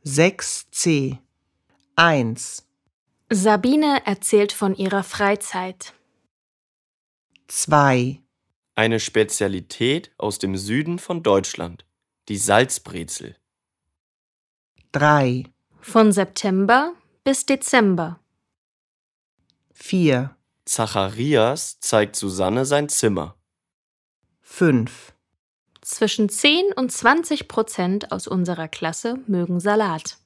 6c 1, Sabine erzählt von ihrer Freizeit. 2, Eine Spezialität aus dem Süden von Deutschland, die Salzbrezel. 3, Von September bis Dezember. 4, Zacharias zeigt Susanne sein Zimmer. 5. Zwischen 10 und 20% aus unserer Klasse mögen Salat.